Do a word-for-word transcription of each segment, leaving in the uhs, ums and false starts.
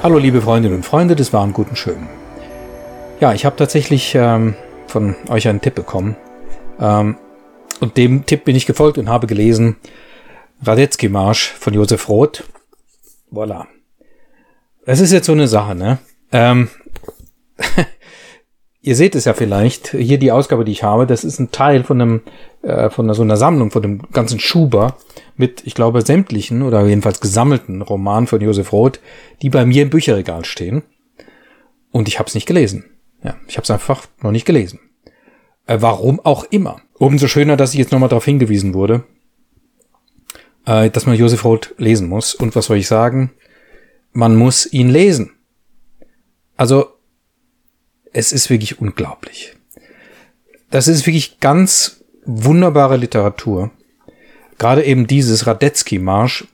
Hallo liebe Freundinnen und Freunde des wahren Guten Schön. Ja, ich habe tatsächlich ähm, von euch einen Tipp bekommen. Ähm, und dem Tipp bin ich gefolgt und habe gelesen Radetzky-Marsch von Josef Roth. Voilà. Es ist jetzt so eine Sache, ne? Ähm, ihr seht es ja vielleicht, hier die Ausgabe, die ich habe, das ist ein Teil von einem, äh, von so einer Sammlung, von dem ganzen Schuber mit, ich glaube, sämtlichen oder jedenfalls gesammelten Romanen von Josef Roth, die bei mir im Bücherregal stehen. Und ich habe es nicht gelesen. Ja, ich habe es einfach noch nicht gelesen. Äh, warum auch immer. Umso schöner, dass ich jetzt nochmal darauf hingewiesen wurde, äh, dass man Josef Roth lesen muss. Und was soll ich sagen? Man muss ihn lesen. Also, es ist wirklich unglaublich. Das ist wirklich ganz wunderbare Literatur. Gerade eben dieses Radetzky-Marsch.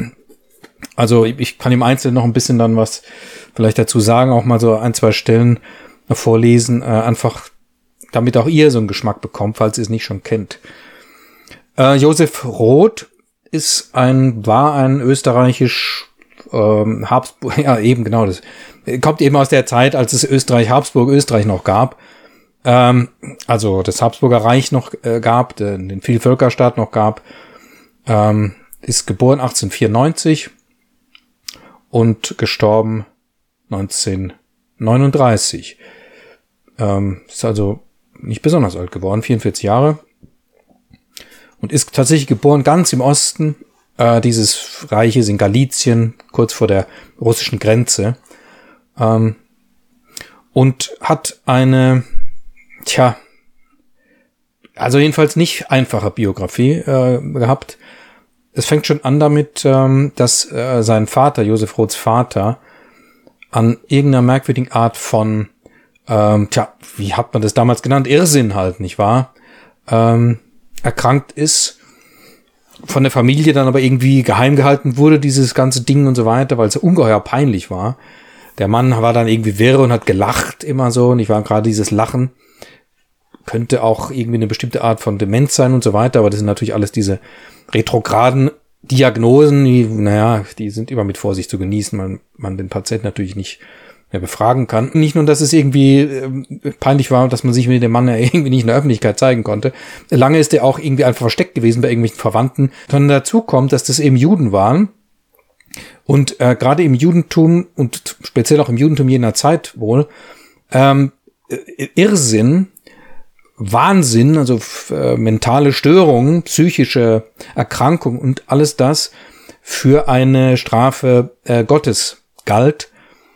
Also ich kann im Einzelnen noch ein bisschen dann was vielleicht dazu sagen, auch mal so ein, zwei Stellen vorlesen, äh, einfach damit auch ihr so einen Geschmack bekommt, falls ihr es nicht schon kennt. Äh, Josef Roth ist ein, war ein österreichisch ähm, Habsburg, ja eben genau, das kommt eben aus der Zeit, als es Österreich, Habsburg, Österreich noch gab. Ähm, also das Habsburger Reich noch äh, gab, den, den Vielvölkerstaat noch gab. Ähm, ist geboren achtzehnhundertvierundneunzig und gestorben neunzehnhundertneununddreißig. Ähm, ist also nicht besonders alt geworden, vierundvierzig Jahre. Und ist tatsächlich geboren ganz im Osten äh, dieses Reiches in Galizien, kurz vor der russischen Grenze. Ähm, und hat eine, tja, also jedenfalls nicht einfache Biografie äh, gehabt. Es fängt schon an damit, ähm, dass äh, sein Vater, Josef Roths Vater, an irgendeiner merkwürdigen Art von, ähm, tja, wie hat man das damals genannt? Irrsinn halt, nicht wahr? Ähm, erkrankt ist, von der Familie dann aber irgendwie geheim gehalten wurde, dieses ganze Ding und so weiter, weil es ungeheuer peinlich war. Der Mann war dann irgendwie wirr und hat gelacht immer so, und ich war gerade dieses Lachen. Könnte auch irgendwie eine bestimmte Art von Demenz sein und so weiter, aber das sind natürlich alles diese retrograden Diagnosen, die, naja, die sind immer mit Vorsicht zu genießen, weil man den Patienten natürlich nicht mehr befragen kann. Nicht nur, dass es irgendwie äh, peinlich war, dass man sich mit dem Mann ja irgendwie nicht in der Öffentlichkeit zeigen konnte. Lange ist er auch irgendwie einfach versteckt gewesen bei irgendwelchen Verwandten. Sondern dazu kommt, dass das eben Juden waren. Und äh, gerade im Judentum und speziell auch im Judentum jener Zeit wohl, ähm, Irrsinn, Wahnsinn, also äh, mentale Störungen, psychische Erkrankung und alles das für eine Strafe äh, Gottes galt.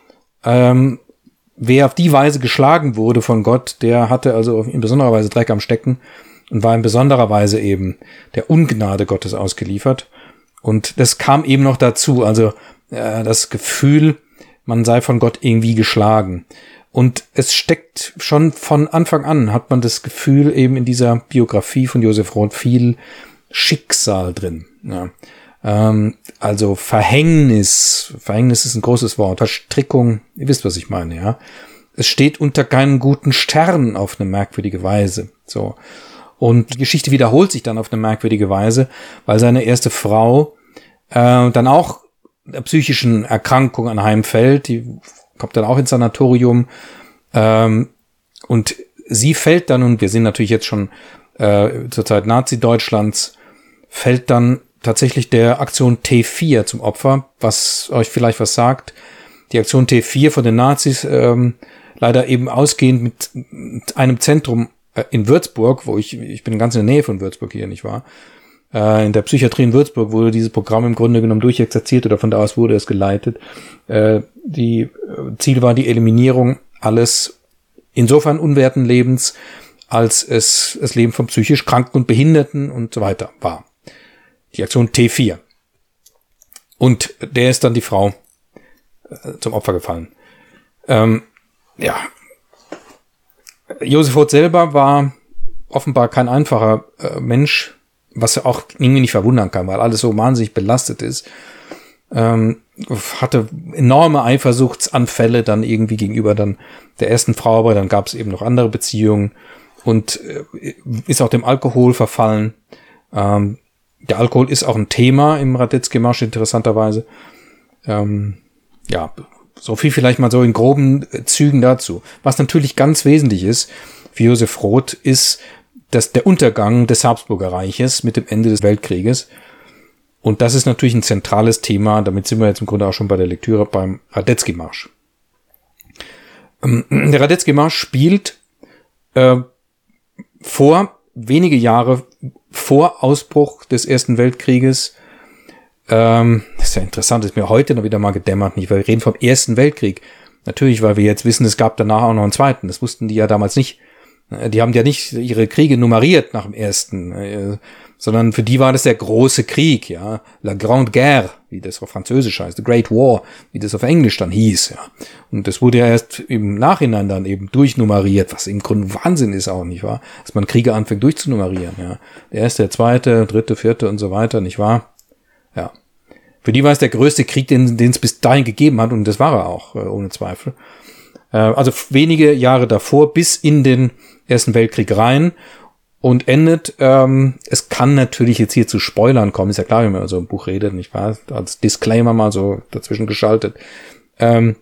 Ähm, wer auf die Weise geschlagen wurde von Gott, der hatte also in besonderer Weise Dreck am Stecken und war in besonderer Weise eben der Ungnade Gottes ausgeliefert. Und das kam eben noch dazu, also äh, das Gefühl, man sei von Gott irgendwie geschlagen. Und es steckt schon von Anfang an, hat man das Gefühl, eben in dieser Biografie von Josef Roth viel Schicksal drin. Ja. Ähm, also Verhängnis, Verhängnis ist ein großes Wort, Verstrickung, ihr wisst, was ich meine, ja. Es steht unter keinen guten Sternen auf eine merkwürdige Weise. So. Und die Geschichte wiederholt sich dann auf eine merkwürdige Weise, weil seine erste Frau äh, dann auch der psychischen Erkrankung anheimfällt, die kommt dann auch ins Sanatorium, ähm, und sie fällt dann, und wir sind natürlich jetzt schon äh, zur Zeit Nazi-Deutschlands, fällt dann tatsächlich der Aktion T vier zum Opfer, was euch vielleicht was sagt. Die Aktion T vier von den Nazis, ähm, leider eben ausgehend mit, mit einem Zentrum äh, in Würzburg, wo ich, ich bin ganz in der Nähe von Würzburg hier, nicht wahr? In der Psychiatrie in Würzburg wurde dieses Programm im Grunde genommen durchexerziert oder von da aus wurde es geleitet. Äh, die Ziel war die Eliminierung alles insofern unwerten Lebens, als es das Leben von psychisch Kranken und Behinderten und so weiter war. Die Aktion T vier. Und der ist dann die Frau äh, zum Opfer gefallen. Ähm, ja. Josef Roth selber war offenbar kein einfacher äh, Mensch, was ja auch irgendwie nicht verwundern kann, weil alles so wahnsinnig belastet ist. Ähm, hatte enorme Eifersuchtsanfälle dann irgendwie gegenüber dann der ersten Frau, aber dann gab es eben noch andere Beziehungen und äh, ist auch dem Alkohol verfallen. Ähm, der Alkohol ist auch ein Thema im Radetzky-Marsch, interessanterweise. Ähm, ja, so viel vielleicht mal so in groben Zügen dazu. Was natürlich ganz wesentlich ist für Josef Roth, ist, dass der Untergang des Habsburger Reiches mit dem Ende des Weltkrieges, und das ist natürlich ein zentrales Thema, damit sind wir jetzt im Grunde auch schon bei der Lektüre beim Radetzky-Marsch. Der Radetzky-Marsch spielt äh, vor, wenige Jahre vor Ausbruch des Ersten Weltkrieges. Ähm, das ist ja interessant, das ist mir heute noch wieder mal gedämmert, nicht? Weil wir reden vom Ersten Weltkrieg. Natürlich, weil wir jetzt wissen, es gab danach auch noch einen zweiten. Das wussten die ja damals nicht. Die haben ja nicht ihre Kriege nummeriert nach dem ersten, äh, sondern für die war das der große Krieg, ja, La Grande Guerre, wie das auf Französisch heißt, The Great War, wie das auf Englisch dann hieß, ja. Und das wurde ja erst im Nachhinein dann eben durchnummeriert, was im Grunde Wahnsinn ist auch, nicht wahr? Dass man Kriege anfängt durchzunummerieren, ja. Der erste, der zweite, dritte, vierte und so weiter, nicht wahr? Ja. Für die war es der größte Krieg, den, den es bis dahin gegeben hat, und das war er auch, ohne Zweifel. Also wenige Jahre davor bis in den Ersten Weltkrieg rein und endet, ähm, es kann natürlich jetzt hier zu Spoilern kommen, ist ja klar, wenn man über so ein Buch redet, nicht wahr? Als Disclaimer mal so dazwischen geschaltet. Ähm,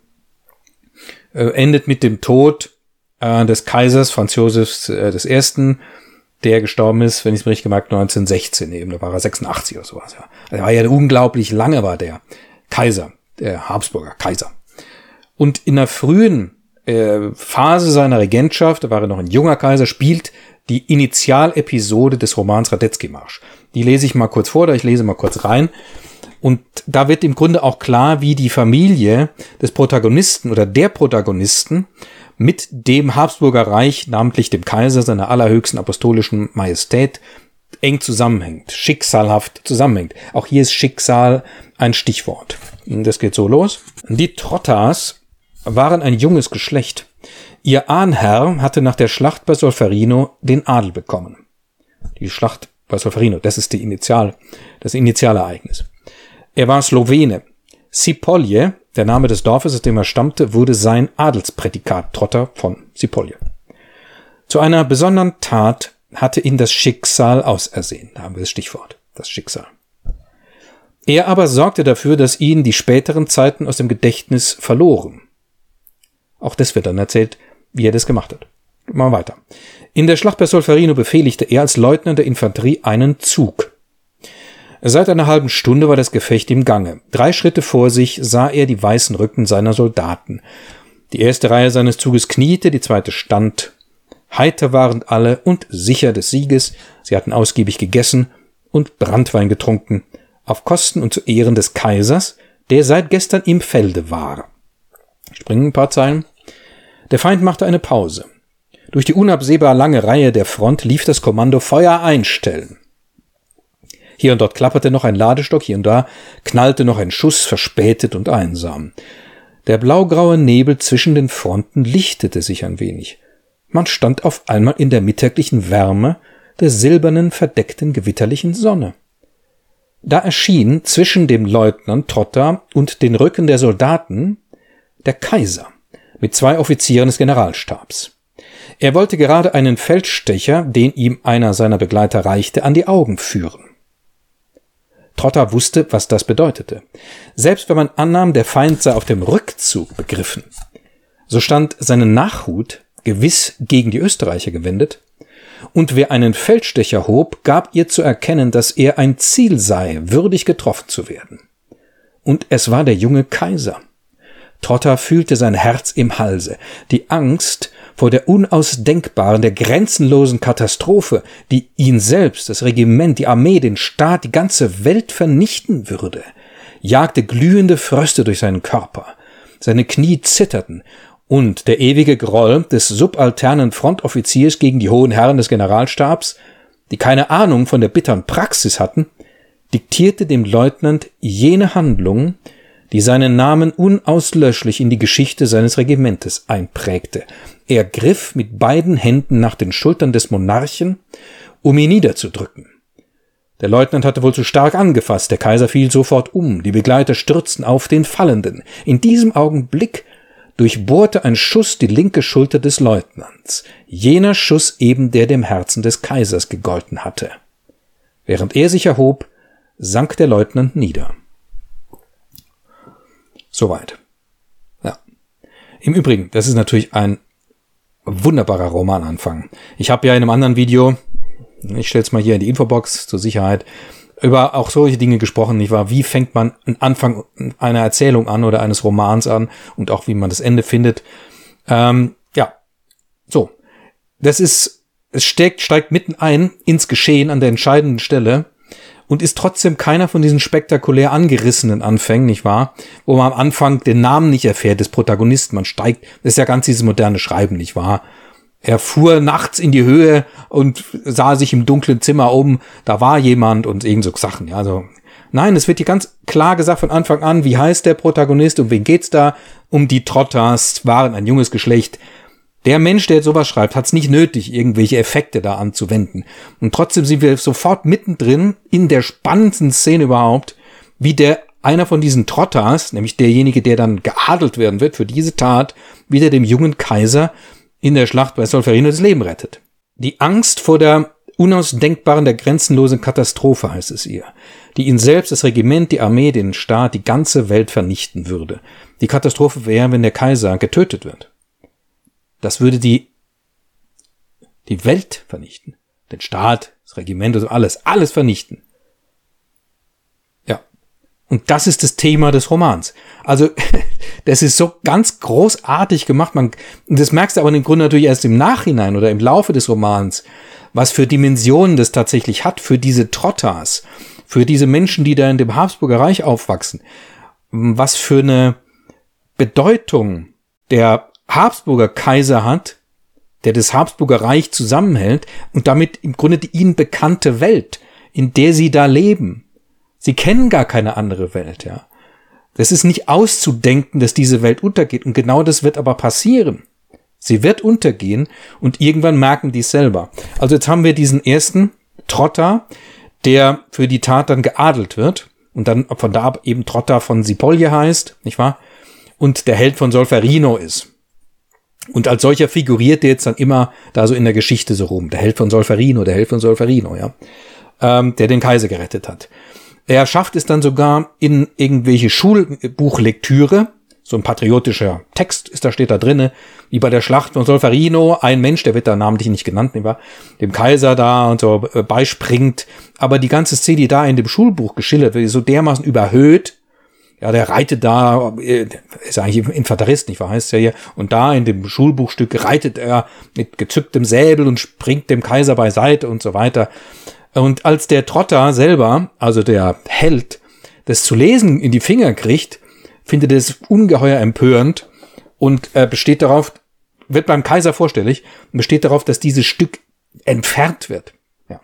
äh, endet mit dem Tod äh, des Kaisers Franz Josefs äh, des Ersten, der gestorben ist, wenn ich es mir richtig gemerkt, neunzehnhundertsechzehn eben, da war er sechsundachtzig oder sowas, ja. Er war ja unglaublich lange, war der Kaiser, der Habsburger Kaiser. Und in der frühen Phase seiner Regentschaft, da war er noch ein junger Kaiser, spielt die Initialepisode des Romans Radetzky-Marsch. Die lese ich mal kurz vor, da ich lese mal kurz rein. Und da wird im Grunde auch klar, wie die Familie des Protagonisten oder der Protagonisten mit dem Habsburger Reich, namentlich dem Kaiser, seiner allerhöchsten apostolischen Majestät, eng zusammenhängt, schicksalhaft zusammenhängt. Auch hier ist Schicksal ein Stichwort. Das geht so los. Die Trottas waren ein junges Geschlecht. Ihr Ahnherr hatte nach der Schlacht bei Solferino den Adel bekommen. Die Schlacht bei Solferino, das ist die Initial, das Initialereignis. Er war Slowene. Sipolje, der Name des Dorfes, aus dem er stammte, wurde sein Adelsprädikat, Trotter von Sipolje. Zu einer besonderen Tat hatte ihn das Schicksal ausersehen. Da haben wir das Stichwort, das Schicksal. Er aber sorgte dafür, dass ihn die späteren Zeiten aus dem Gedächtnis verloren. Auch das wird dann erzählt, wie er das gemacht hat. Mal weiter. In der Schlacht bei Solferino befehligte er als Leutnant der Infanterie einen Zug. Seit einer halben Stunde war das Gefecht im Gange. Drei Schritte vor sich sah er die weißen Rücken seiner Soldaten. Die erste Reihe seines Zuges kniete, die zweite stand. Heiter waren alle und sicher des Sieges. Sie hatten ausgiebig gegessen und Branntwein getrunken, auf Kosten und zu Ehren des Kaisers, der seit gestern im Felde war. Springen ein paar Zeilen. Der Feind machte eine Pause. Durch die unabsehbar lange Reihe der Front lief das Kommando Feuer einstellen. Hier und dort klapperte noch ein Ladestock, hier und da knallte noch ein Schuss, verspätet und einsam. Der blaugraue Nebel zwischen den Fronten lichtete sich ein wenig. Man stand auf einmal in der mittäglichen Wärme der silbernen, verdeckten, gewitterlichen Sonne. Da erschien zwischen dem Leutnant Trotta und den Rücken der Soldaten der Kaiser mit zwei Offizieren des Generalstabs. Er wollte gerade einen Feldstecher, den ihm einer seiner Begleiter reichte, an die Augen führen. Trotta wusste, was das bedeutete. Selbst wenn man annahm, der Feind sei auf dem Rückzug begriffen, so stand seine Nachhut gewiss gegen die Österreicher gewendet, und wer einen Feldstecher hob, gab ihr zu erkennen, dass er ein Ziel sei, würdig getroffen zu werden. Und es war der junge Kaiser. Trotta fühlte sein Herz im Halse. Die Angst vor der unausdenkbaren, der grenzenlosen Katastrophe, die ihn selbst, das Regiment, die Armee, den Staat, die ganze Welt vernichten würde, jagte glühende Fröste durch seinen Körper. Seine Knie zitterten, und der ewige Groll des subalternen Frontoffiziers gegen die hohen Herren des Generalstabs, die keine Ahnung von der bitteren Praxis hatten, diktierte dem Leutnant jene Handlung, die seinen Namen unauslöschlich in die Geschichte seines Regimentes einprägte. Er griff mit beiden Händen nach den Schultern des Monarchen, um ihn niederzudrücken. Der Leutnant hatte wohl zu stark angefasst, der Kaiser fiel sofort um, die Begleiter stürzten auf den Fallenden. In diesem Augenblick durchbohrte ein Schuss die linke Schulter des Leutnants, jener Schuss eben, der dem Herzen des Kaisers gegolten hatte. Während er sich erhob, sank der Leutnant nieder. Soweit. Ja, Im Übrigen, das ist natürlich ein wunderbarer Romananfang. Ich habe ja in einem anderen Video, ich stelle es mal hier in die Infobox zur Sicherheit, über auch solche Dinge gesprochen, nicht wahr? Wie fängt man einen Anfang einer Erzählung an oder eines Romans an und auch wie man das Ende findet. Ähm, ja, so. Das ist, es steigt, steigt mitten ein ins Geschehen an der entscheidenden Stelle und ist trotzdem keiner von diesen spektakulär angerissenen Anfängen, nicht wahr? Wo man am Anfang den Namen nicht erfährt des Protagonisten. Man steigt, das ist ja ganz dieses moderne Schreiben, nicht wahr? Er fuhr nachts in die Höhe und sah sich im dunklen Zimmer um, da war jemand und irgend so Sachen. Ja, also nein, es wird hier ganz klar gesagt von Anfang an, wie heißt der Protagonist, um wen geht's da? Um die Trotters, waren ein junges Geschlecht. Der Mensch, der jetzt sowas schreibt, hat es nicht nötig, irgendwelche Effekte da anzuwenden. Und trotzdem sind wir sofort mittendrin in der spannendsten Szene überhaupt, wie der einer von diesen Trotters, nämlich derjenige, der dann geadelt werden wird für diese Tat, wieder dem jungen Kaiser in der Schlacht bei Solferino das Leben rettet. Die Angst vor der unausdenkbaren, der grenzenlosen Katastrophe, heißt es ihr, die ihn selbst, das Regiment, die Armee, den Staat, die ganze Welt vernichten würde. Die Katastrophe wäre, wenn der Kaiser getötet wird. Das würde die, die Welt vernichten. Den Staat, das Regiment, also alles, alles vernichten. Ja. Und das ist das Thema des Romans. Also, das ist so ganz großartig gemacht. Man, das merkst du aber im Grunde natürlich erst im Nachhinein oder im Laufe des Romans, was für Dimensionen das tatsächlich hat für diese Trotters, für diese Menschen, die da in dem Habsburger Reich aufwachsen. Was für eine Bedeutung der Habsburger Kaiser hat, der das Habsburger Reich zusammenhält und damit im Grunde die ihnen bekannte Welt, in der sie da leben. Sie kennen gar keine andere Welt, ja. Das ist nicht auszudenken, dass diese Welt untergeht. Und genau das wird aber passieren. Sie wird untergehen und irgendwann merken die es selber. Also jetzt haben wir diesen ersten Trotter, der für die Tat dann geadelt wird und dann von da ab eben Trotter von Cipolletti heißt, nicht wahr? Und der Held von Solferino ist. Und als solcher figuriert der jetzt dann immer da so in der Geschichte so rum. Der Held von Solferino, der Held von Solferino, ja. Ähm, der den Kaiser gerettet hat. Er schafft es dann sogar in irgendwelche Schulbuchlektüre, so ein patriotischer Text ist da, steht da drinne, wie bei der Schlacht von Solferino, ein Mensch, der wird da namentlich nicht genannt, nicht wahr, dem Kaiser da und so beispringt, aber die ganze Szene, die da in dem Schulbuch geschildert wird, ist so dermaßen überhöht, ja, der reitet da, ist eigentlich Infanterist, nicht wahr, heißt ja hier, und da in dem Schulbuchstück reitet er mit gezücktem Säbel und springt dem Kaiser beiseite und so weiter. Und als der Trotter selber, also der Held, das zu lesen in die Finger kriegt, findet er es ungeheuer empörend und äh, besteht darauf, wird beim Kaiser vorstellig und besteht darauf, dass dieses Stück entfernt wird. Ja.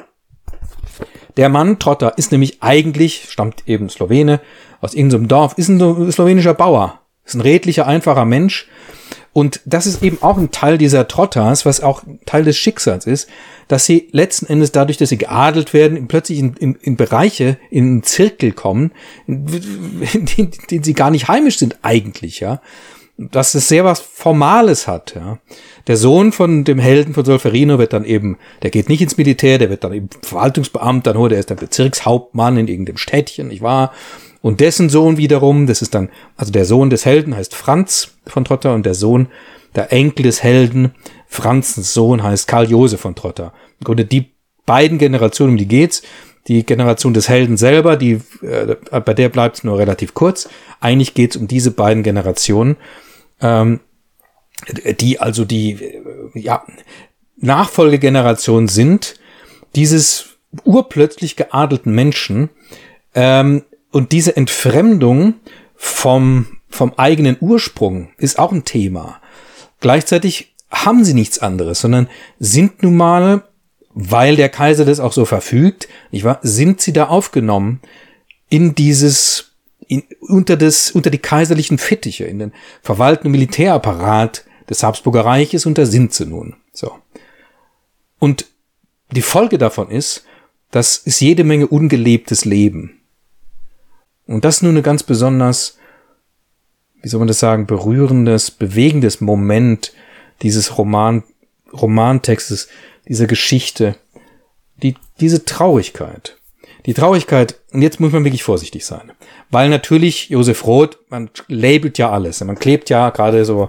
Der Mann, Trotter, ist nämlich eigentlich, stammt eben Slowene, aus irgendeinem Dorf, ist ein slowenischer Bauer, ist ein redlicher, einfacher Mensch. Und das ist eben auch ein Teil dieser Trotters, was auch Teil des Schicksals ist, dass sie letzten Endes dadurch, dass sie geadelt werden, plötzlich in, in, in Bereiche, in einen Zirkel kommen, in denen, denen sie gar nicht heimisch sind eigentlich, ja. Dass es sehr was Formales hat, ja. Der Sohn von dem Helden von Solferino wird dann eben, der geht nicht ins Militär, der wird dann eben Verwaltungsbeamter, nur der ist dann Bezirkshauptmann in irgendeinem Städtchen, nicht wahr? Und dessen Sohn wiederum, das ist dann, also der Sohn des Helden heißt Franz von Trotter und der Sohn, der Enkel des Helden, Franzens Sohn heißt Karl Josef von Trotter. Im Grunde die beiden Generationen, um die geht's. Die Generation des Helden selber, die äh, bei der bleibt's nur relativ kurz. Eigentlich geht's um diese beiden Generationen, ähm, die also die äh, ja Nachfolgegeneration sind dieses urplötzlich geadelten Menschen, ähm, und diese Entfremdung vom, vom eigenen Ursprung ist auch ein Thema. Gleichzeitig haben sie nichts anderes, sondern sind nun mal, weil der Kaiser das auch so verfügt, nicht wahr, sind sie da aufgenommen in dieses, in, unter das, unter die kaiserlichen Fittiche, in den Verwaltungs- und Militärapparat des Habsburger Reiches, und da sind sie nun. So. Und die Folge davon ist, das ist jede Menge ungelebtes Leben. Und das ist nur eine ganz besonders, wie soll man das sagen, berührendes, bewegendes Moment dieses Roman, Romantextes, dieser Geschichte, die, diese Traurigkeit. Die Traurigkeit, und jetzt muss man wirklich vorsichtig sein, weil natürlich Josef Roth, man labelt ja alles, man klebt ja gerade so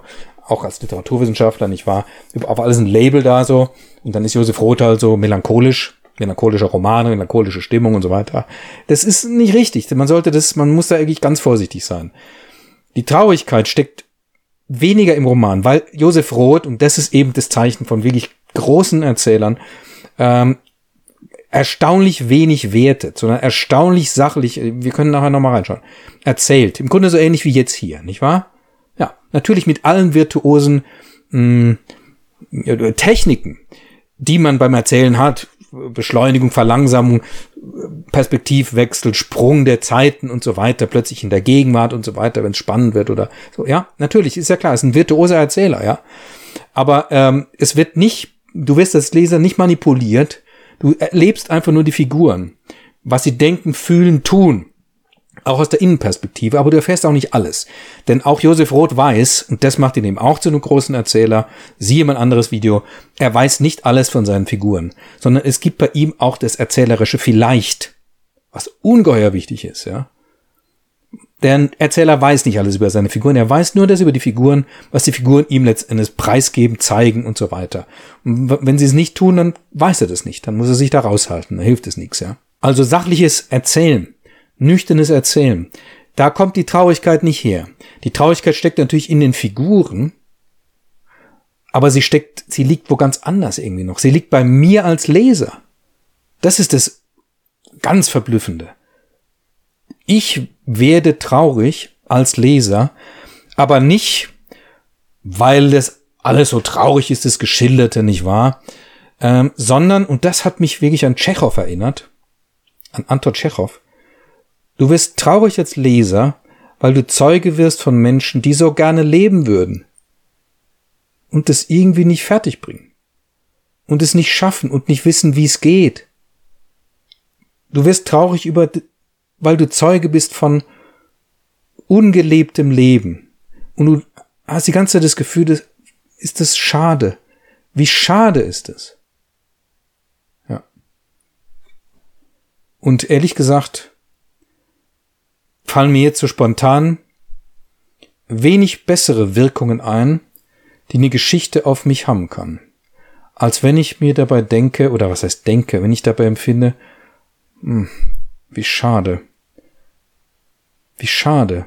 auch als Literaturwissenschaftler, nicht wahr? Auf alles ein Label da so. Und dann ist Josef Roth halt so melancholisch, melancholische Romane, melancholische Stimmung und so weiter. Das ist nicht richtig. Man sollte das, man muss da eigentlich ganz vorsichtig sein. Die Traurigkeit steckt weniger im Roman, weil Josef Roth, und das ist eben das Zeichen von wirklich großen Erzählern, ähm, erstaunlich wenig wertet, sondern erstaunlich sachlich, wir können nachher nochmal reinschauen, erzählt. Im Grunde so ähnlich wie jetzt hier, nicht wahr? Ja, natürlich mit allen virtuosen mh, Techniken, die man beim Erzählen hat, Beschleunigung, Verlangsamung, Perspektivwechsel, Sprung der Zeiten und so weiter, plötzlich in der Gegenwart und so weiter, wenn es spannend wird oder so. Ja, natürlich, ist ja klar, ist ein virtuoser Erzähler, ja. Aber ähm, es wird nicht, du wirst als Leser nicht manipuliert, du erlebst einfach nur die Figuren, was sie denken, fühlen, tun. Auch aus der Innenperspektive, aber du erfährst auch nicht alles. Denn auch Josef Roth weiß, und das macht ihn eben auch zu einem großen Erzähler, siehe mein anderes Video, er weiß nicht alles von seinen Figuren, sondern es gibt bei ihm auch das Erzählerische Vielleicht, was ungeheuer wichtig ist, ja. Der Erzähler weiß nicht alles über seine Figuren, er weiß nur das über die Figuren, was die Figuren ihm letztendlich preisgeben, zeigen und so weiter. Und wenn sie es nicht tun, dann weiß er das nicht, dann muss er sich da raushalten, da hilft es nichts, ja. Also sachliches Erzählen, nüchternes Erzählen, da kommt die Traurigkeit nicht her. Die Traurigkeit steckt natürlich in den Figuren, aber sie steckt, sie liegt wo ganz anders irgendwie noch. Sie liegt bei mir als Leser. Das ist das ganz Verblüffende. Ich werde traurig als Leser, aber nicht, weil das alles so traurig ist, das Geschilderte, nicht wahr? Ähm, sondern, und das hat mich wirklich an Tschechow erinnert, an Anton Tschechow, du wirst traurig als Leser, weil du Zeuge wirst von Menschen, die so gerne leben würden und das irgendwie nicht fertigbringen und es nicht schaffen und nicht wissen, wie es geht. Du wirst traurig über, weil du Zeuge bist von ungelebtem Leben und du hast die ganze Zeit das Gefühl, das, ist das schade. Wie schade ist es? Ja. Und ehrlich gesagt, fallen mir jetzt so spontan wenig bessere Wirkungen ein, die eine Geschichte auf mich haben kann, als wenn ich mir dabei denke, oder was heißt denke, wenn ich dabei empfinde, mh, wie schade, wie schade,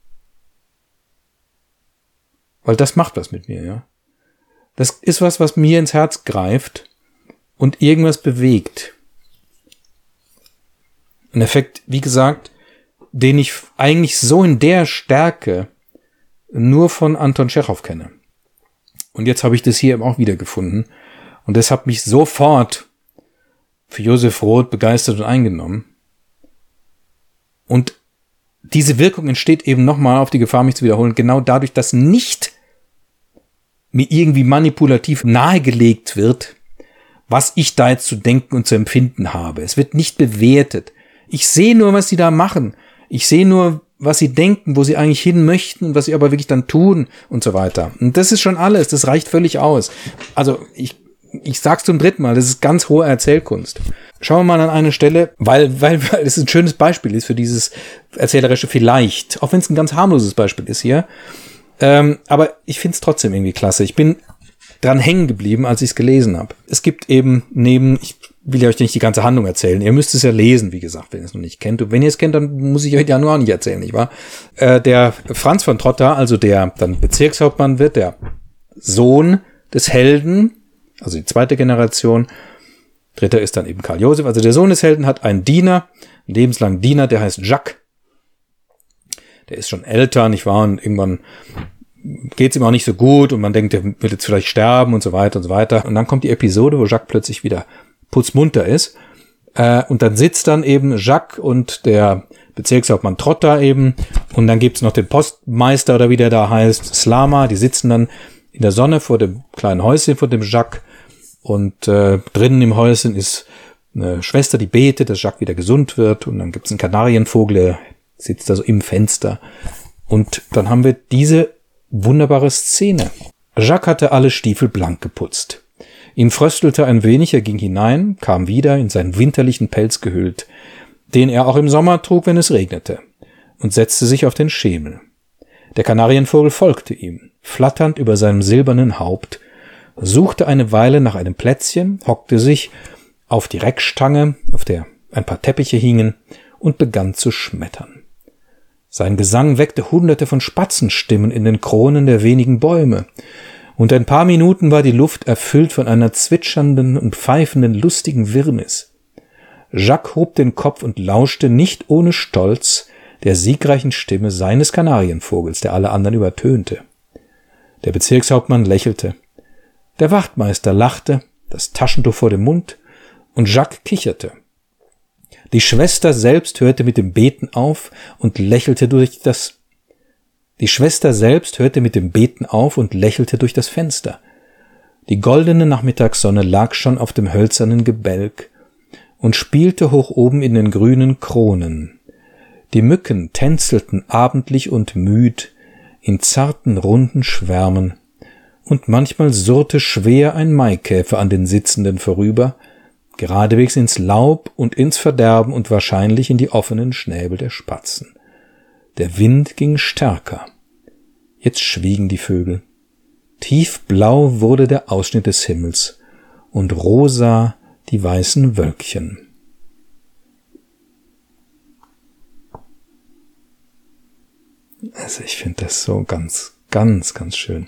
weil das macht was mit mir, ja. Das ist was, was mir ins Herz greift und irgendwas bewegt. Ein Effekt, wie gesagt, den ich eigentlich so in der Stärke nur von Anton Tschechow kenne. Und jetzt habe ich das hier eben auch wieder gefunden. Und das hat mich sofort für Josef Roth begeistert und eingenommen. Und diese Wirkung entsteht eben nochmal, auf die Gefahr, mich zu wiederholen, genau dadurch, dass nicht mir irgendwie manipulativ nahegelegt wird, was ich da jetzt zu denken und zu empfinden habe. Es wird nicht bewertet. Ich sehe nur, was sie da machen. Ich sehe nur, was sie denken, wo sie eigentlich hin möchten und was sie aber wirklich dann tun und so weiter. Und das ist schon alles. Das reicht völlig aus. Also ich ich sag's zum dritten Mal, das ist ganz hohe Erzählkunst. Schauen wir mal an eine Stelle, weil weil, weil es ein schönes Beispiel ist für dieses erzählerische Vielleicht. Auch wenn es ein ganz harmloses Beispiel ist hier. Ähm, aber ich find's trotzdem irgendwie klasse. Ich bin dran hängen geblieben, als ich es gelesen habe. Es gibt eben neben, ich will ja euch nicht die ganze Handlung erzählen, ihr müsst es ja lesen, wie gesagt, wenn ihr es noch nicht kennt. Und wenn ihr es kennt, dann muss ich euch ja nur auch nicht erzählen, nicht wahr? Äh, der Franz von Trotta, also der dann Bezirkshauptmann wird, der Sohn des Helden, also die zweite Generation, dritter ist dann eben Karl Josef, also der Sohn des Helden hat einen Diener, einen lebenslangen Diener, der heißt Jacques. Der ist schon älter, nicht wahr? Und irgendwann geht's ihm auch nicht so gut und man denkt, der wird jetzt vielleicht sterben und so weiter und so weiter. Und dann kommt die Episode, wo Jacques plötzlich wieder putzmunter ist. Äh, und dann sitzt dann eben Jacques und der Bezirkshauptmann Trotta eben. Und dann gibt's noch den Postmeister oder wie der da heißt, Slama. Die sitzen dann in der Sonne vor dem kleinen Häuschen von dem Jacques. Und äh, drinnen im Häuschen ist eine Schwester, die betet, dass Jacques wieder gesund wird. Und dann gibt's einen Kanarienvogel, der sitzt da so im Fenster. Und dann haben wir diese wunderbare Szene. Jacques hatte alle Stiefel blank geputzt. Ihn fröstelte ein wenig, er ging hinein, kam wieder in seinen winterlichen Pelz gehüllt, den er auch im Sommer trug, wenn es regnete, und setzte sich auf den Schemel. Der Kanarienvogel folgte ihm. flatternd über seinem silbernen Haupt, suchte eine Weile nach einem Plätzchen, hockte sich auf die Reckstange, auf der ein paar Teppiche hingen, und begann zu schmettern. Sein Gesang weckte hunderte von Spatzenstimmen in den Kronen der wenigen Bäume, und ein paar Minuten war die Luft erfüllt von einer zwitschernden und pfeifenden, lustigen Wirrnis. Jacques hob den Kopf und lauschte nicht ohne Stolz der siegreichen Stimme seines Kanarienvogels, der alle anderen übertönte. Der Bezirkshauptmann lächelte. Der Wachtmeister lachte, das Taschentuch vor dem Mund, und Jacques kicherte. Die Schwester selbst hörte mit dem Beten auf und lächelte durch das Die Schwester selbst hörte mit dem Beten auf und lächelte durch das Fenster. Die goldene Nachmittagssonne lag schon auf dem hölzernen Gebälk und spielte hoch oben in den grünen Kronen. Die Mücken tänzelten abendlich und müd in zarten, runden Schwärmen, und manchmal surrte schwer ein Maikäfer an den Sitzenden vorüber, geradewegs ins Laub und ins Verderben und wahrscheinlich in die offenen Schnäbel der Spatzen. Der Wind ging stärker. Jetzt schwiegen die Vögel. Tiefblau wurde der Ausschnitt des Himmels und rosa die weißen Wölkchen. Also ich finde das so ganz, ganz, ganz schön.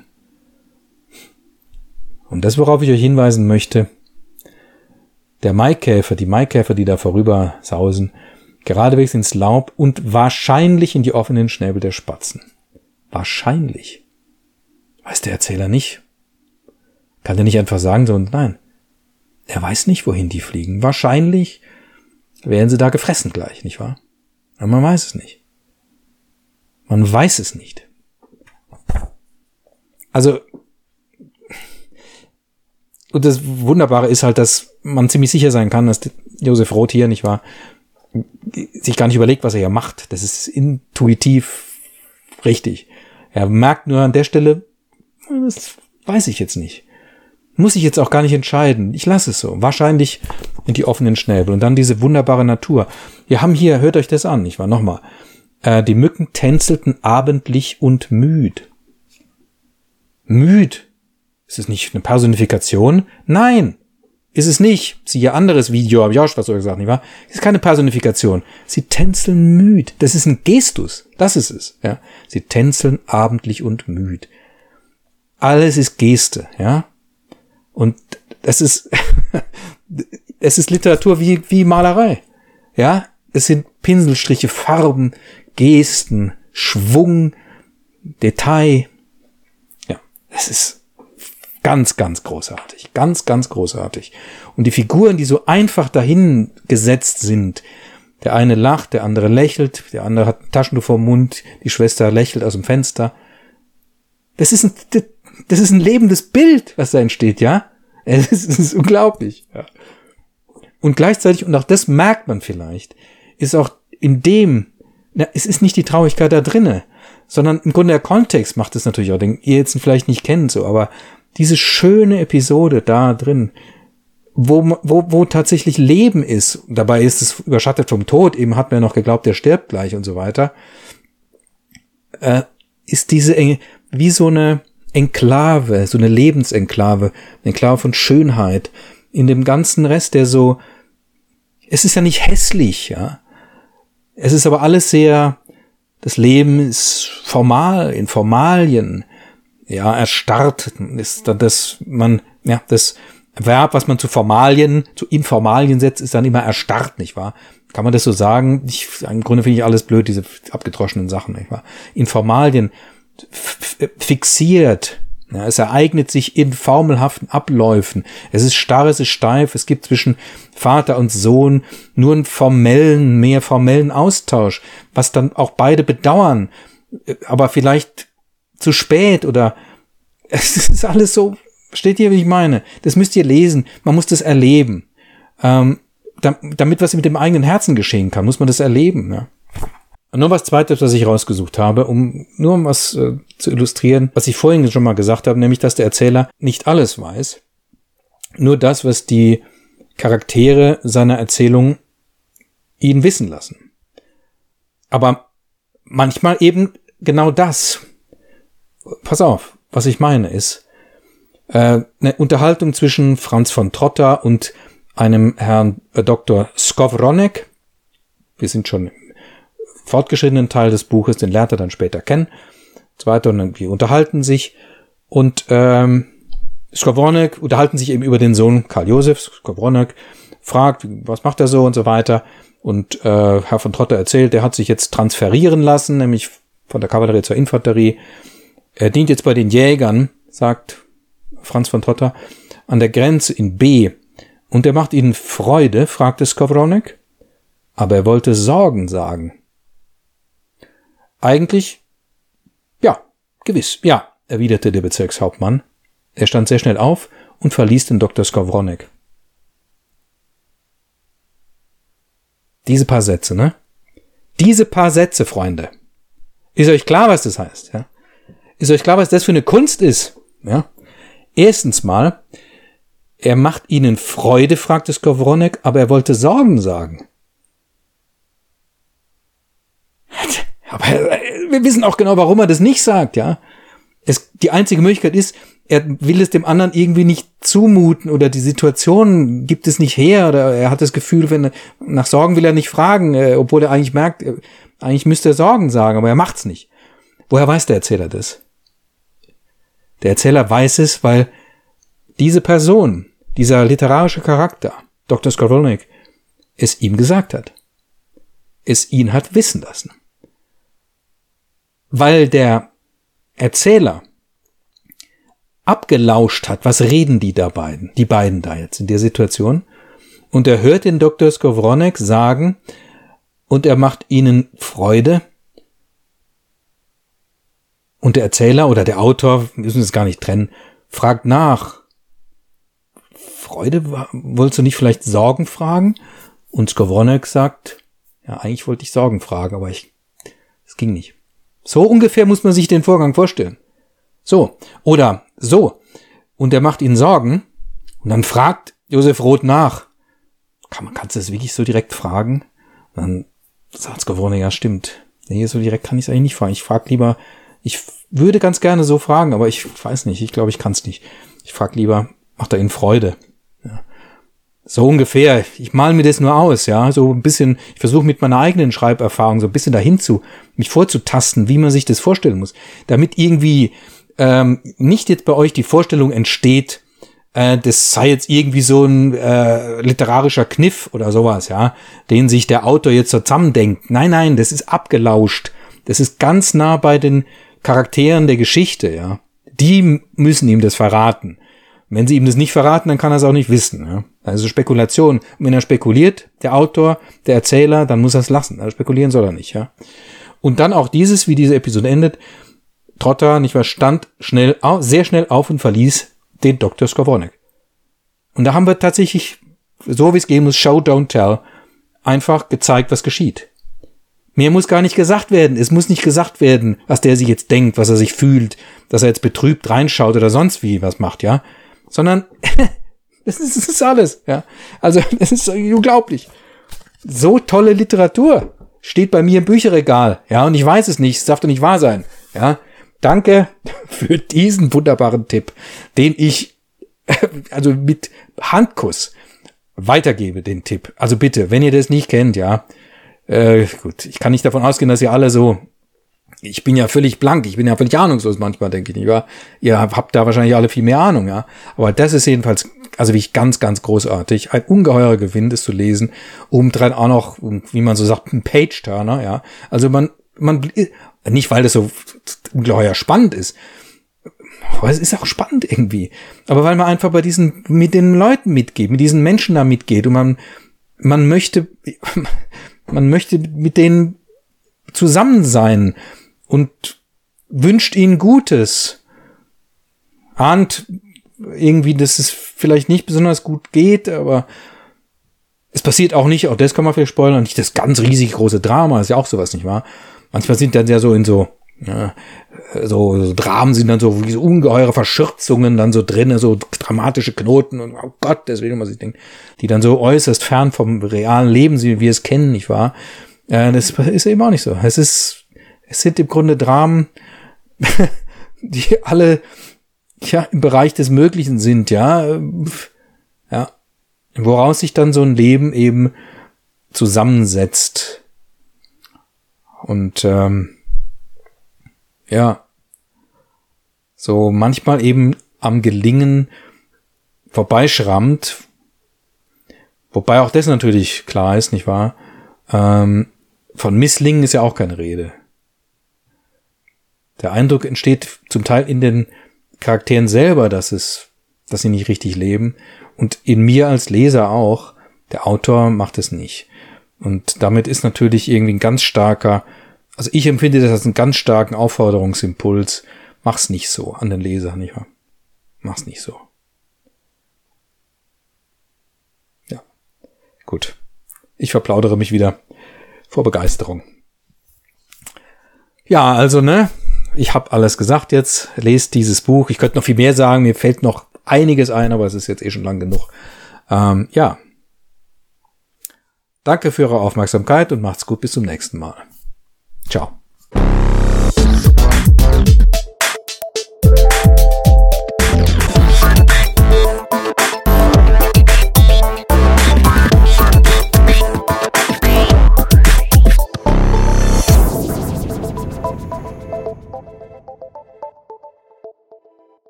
Und das, worauf ich euch hinweisen möchte, der Maikäfer, die Maikäfer, die da vorüber sausen, geradewegs ins Laub und wahrscheinlich in die offenen Schnäbel der Spatzen. Wahrscheinlich. Weiß der Erzähler nicht. Kann er nicht einfach sagen so und nein. Er weiß nicht, wohin die fliegen. Wahrscheinlich werden sie da gefressen gleich, nicht wahr? Aber man weiß es nicht. Man weiß es nicht. Also, und das Wunderbare ist halt, dass man ziemlich sicher sein kann, dass Josef Roth hier, nicht wahr, sich gar nicht überlegt, was er hier macht. Das ist intuitiv richtig. Er merkt nur an der Stelle, das weiß ich jetzt nicht. Muss ich jetzt auch gar nicht entscheiden. Ich lasse es so. Wahrscheinlich in die offenen Schnäbel. Und dann diese wunderbare Natur. Wir haben hier, hört euch das an, nicht wahr? Nochmal. Äh, die Mücken tänzelten abendlich und müd. Müd. Ist es nicht eine Personifikation? Nein, ist es nicht. Siehe anderes Video, habe ich auch schon was so gesagt, nicht wahr? Es ist keine Personifikation. Sie tänzeln müd. Das ist ein Gestus. Das ist es, ja. Sie tänzeln abendlich und müd. Alles ist Geste, ja. Und das ist, es ist Literatur wie, wie Malerei, ja. Es sind Pinselstriche, Farben, Gesten, Schwung, Detail. Ja, es ist ganz, ganz großartig. Ganz, ganz großartig. Und die Figuren, die so einfach dahin gesetzt sind, der eine lacht, der andere lächelt, der andere hat ein Taschentuch vor dem Mund, die Schwester lächelt aus dem Fenster. Das ist ein, das ist ein lebendes Bild, was da entsteht, ja? Es ist, es ist unglaublich, ja. Und gleichzeitig, und auch das merkt man vielleicht, ist auch in dem, na, es ist nicht die Traurigkeit da drinne, sondern im Grunde der Kontext macht es natürlich auch, den ihr jetzt vielleicht nicht kennt, so, aber diese schöne Episode da drin, wo, wo, wo tatsächlich Leben ist, dabei ist es überschattet vom Tod, eben hat man ja noch geglaubt, der stirbt gleich und so weiter, äh, ist diese Enge, wie so eine Enklave, so eine Lebensenklave, eine Enklave von Schönheit, in dem ganzen Rest, der so, es ist ja nicht hässlich, ja, es ist aber alles sehr, das Leben ist formal, in Formalien, ja, erstarrt ist dann das, man, ja, das Verb, was man zu Formalien, zu Informalien setzt, ist dann immer erstarrt, nicht wahr? Kann man das so sagen? Ich, im Grunde finde ich alles blöd, diese abgedroschenen Sachen, nicht wahr? Informalien, f- fixiert, ja, es ereignet sich in formelhaften Abläufen. Es ist starr, es ist steif, es gibt zwischen Vater und Sohn nur einen formellen, mehr formellen Austausch, was dann auch beide bedauern, aber vielleicht zu spät oder es ist alles so, steht hier, wie ich meine. Das müsst ihr lesen, man muss das erleben. Ähm, damit was mit dem eigenen Herzen geschehen kann, muss man das erleben, ja. Und noch was Zweites, was ich rausgesucht habe, um nur um was äh, zu illustrieren, was ich vorhin schon mal gesagt habe, nämlich, dass der Erzähler nicht alles weiß, nur das, was die Charaktere seiner Erzählung ihn wissen lassen. Aber manchmal eben genau das. Pass auf, was ich meine, ist äh, eine Unterhaltung zwischen Franz von Trotta und einem Herrn äh, Doktor Skowronek. Wir sind schon im fortgeschrittenen Teil des Buches, den lernt er dann später kennen. Zweiter, und dann, die unterhalten sich und ähm, Skowronek unterhalten sich eben über den Sohn Karl Josef. Skowronek fragt, was macht er so und so weiter. Und äh, Herr von Trotta erzählt, der hat sich jetzt transferieren lassen, nämlich von der Kavallerie zur Infanterie. Er dient jetzt bei den Jägern, sagt Franz von Trotta, an der Grenze in B. Und er macht ihnen Freude, fragte Skowronek, aber er wollte Sorgen sagen. Eigentlich, ja, gewiss, ja, erwiderte der Bezirkshauptmann. Er stand sehr schnell auf und verließ den Doktor Skowronek. Diese paar Sätze, ne? Diese paar Sätze, Freunde. Ist euch klar, was das heißt, ja? Ist euch klar, was das für eine Kunst ist, ja? Erstens mal, er macht ihnen Freude, fragte Skowronek, aber er wollte Sorgen sagen. Aber wir wissen auch genau, warum er das nicht sagt, ja? Es, die einzige Möglichkeit ist, er will es dem anderen irgendwie nicht zumuten oder die Situation gibt es nicht her oder er hat das Gefühl, wenn er, nach Sorgen will er nicht fragen, äh, obwohl er eigentlich merkt, äh, eigentlich müsste er Sorgen sagen, aber er macht's nicht. Woher weiß der Erzähler das? Der Erzähler weiß es, weil diese Person, dieser literarische Charakter, Doktor Skowronek, es ihm gesagt hat. Es ihn hat wissen lassen. Weil der Erzähler abgelauscht hat, was reden die da beiden, die beiden da jetzt in der Situation, und er hört den Doktor Skowronek sagen, und er macht ihnen Freude, und der Erzähler oder der Autor, wir müssen es gar nicht trennen, fragt nach, Freude, wolltest du nicht vielleicht Sorgen fragen? Und Skowronek sagt, ja, eigentlich wollte ich Sorgen fragen, aber ich, es ging nicht. So ungefähr muss man sich den Vorgang vorstellen. So, oder so. Und er macht ihnen Sorgen. Und dann fragt Josef Roth nach. Kann man, kannst du das wirklich so direkt fragen? Und dann sagt Skowronek, ja, stimmt. Nee, so direkt kann ich es eigentlich nicht fragen. Ich frage lieber, ich würde ganz gerne so fragen, aber ich weiß nicht. Ich glaube, ich kann es nicht. Ich frage lieber, macht er ihnen Freude? Ja. So ungefähr. Ich male mir das nur aus, ja. So ein bisschen, ich versuche mit meiner eigenen Schreiberfahrung so ein bisschen dahin zu, mich vorzutasten, wie man sich das vorstellen muss. Damit irgendwie ähm, nicht jetzt bei euch die Vorstellung entsteht, äh, das sei jetzt irgendwie so ein äh, literarischer Kniff oder sowas, ja, den sich der Autor jetzt so zusammendenkt. Nein, nein, das ist abgelauscht. Das ist ganz nah bei den Charakteren der Geschichte, ja. Die müssen ihm das verraten. Wenn sie ihm das nicht verraten, dann kann er es auch nicht wissen. Ja? Also Spekulation. Und wenn er spekuliert, der Autor, der Erzähler, dann muss er es lassen. Also spekulieren soll er nicht. Ja. Und dann auch dieses, wie diese Episode endet, Trotta, nicht wahr, stand schnell, sehr schnell auf und verließ den Doktor Skowronek. Und da haben wir tatsächlich, so wie es gehen muss, Show, don't tell, einfach gezeigt, was geschieht. Mehr muss gar nicht gesagt werden. Es muss nicht gesagt werden, was der sich jetzt denkt, was er sich fühlt, dass er jetzt betrübt reinschaut oder sonst wie was macht, ja. Sondern das ist, das ist alles, ja. Also das ist unglaublich. So tolle Literatur steht bei mir im Bücherregal, ja, und ich weiß es nicht, es darf doch nicht wahr sein, ja. Danke für diesen wunderbaren Tipp, den ich also mit Handkuss weitergebe, den Tipp. Also bitte, wenn ihr das nicht kennt, ja, äh, gut, ich kann nicht davon ausgehen, dass ihr alle so, ich bin ja völlig blank, ich bin ja völlig ahnungslos manchmal, denke ich nicht, ja. Ihr habt da wahrscheinlich alle viel mehr Ahnung, ja. Aber das ist jedenfalls, also wie ich ganz, ganz großartig, ein ungeheurer Gewinn, das zu lesen, obendrein auch noch, wie man so sagt, ein Page-Turner, ja. Also man, man, nicht weil das so ungeheuer spannend ist, aber es ist auch spannend irgendwie. Aber weil man einfach bei diesen, mit den Leuten mitgeht, mit diesen Menschen da mitgeht und man, man möchte, man möchte mit denen zusammen sein und wünscht ihnen Gutes. Ahnt irgendwie, dass es vielleicht nicht besonders gut geht, aber es passiert auch nicht, auch das kann man vielleicht spoilern, nicht das ganz riesig große Drama, ist ja auch sowas, nicht wahr? Manchmal sind dann ja so in so, ja, so, so Dramen sind dann so, wie so ungeheure Verschürzungen dann so drin, so dramatische Knoten und oh Gott, deswegen was ich denke, die dann so äußerst fern vom realen Leben sind, wie wir es kennen, nicht wahr? Äh, das ist eben auch nicht so. Es ist, es sind im Grunde Dramen die alle ja im Bereich des Möglichen sind, ja, ja, woraus sich dann so ein Leben eben zusammensetzt. Und ähm, ja, so manchmal eben am Gelingen vorbeischrammt, wobei auch das natürlich klar ist, nicht wahr? Ähm, von Misslingen ist ja auch keine Rede. Der Eindruck entsteht zum Teil in den Charakteren selber, dass es, dass sie nicht richtig leben, und in mir als Leser auch. Der Autor macht es nicht. Und damit ist natürlich irgendwie ein ganz starker, also ich empfinde das als einen ganz starken Aufforderungsimpuls. Mach's nicht so an den Leser, nicht wahr? Mach's nicht so. Ja, gut. Ich verplaudere mich wieder vor Begeisterung. Ja, also, ne, ich habe alles gesagt jetzt. Lest dieses Buch. Ich könnte noch viel mehr sagen. Mir fällt noch einiges ein, aber es ist jetzt eh schon lang genug. Ähm, ja. Danke für eure Aufmerksamkeit und macht's gut. Bis zum nächsten Mal.